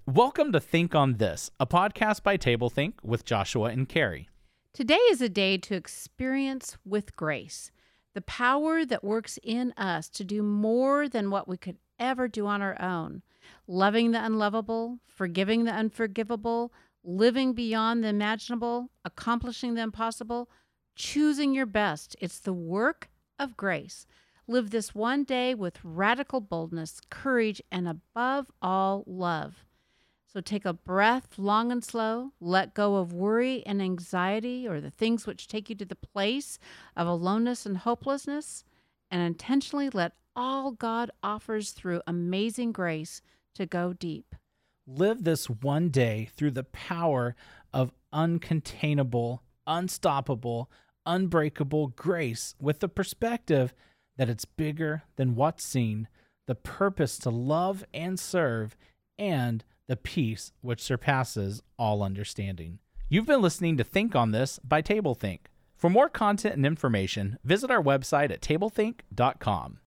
Welcome to Think on This, a podcast by TableThink with Joshua and Carrie. Today is a day to experience with grace the power that works in us to do more than what we could ever do on our own, loving the unlovable, forgiving the unforgivable, living beyond the imaginable, accomplishing the impossible, choosing your best. It's the work of grace. Live this one day with radical boldness, courage, and above all, love. So take a breath long and slow, let go of worry and anxiety or the things which take you to the place of aloneness and hopelessness, and intentionally let all God offers through amazing grace to go deep. Live this one day through the power of uncontainable, unstoppable, unbreakable grace with the perspective that it's bigger than what's seen, the purpose to love and serve, and the peace which surpasses all understanding. You've been listening to Think on This by TableThink. For more content and information, visit our website at tablethink.com.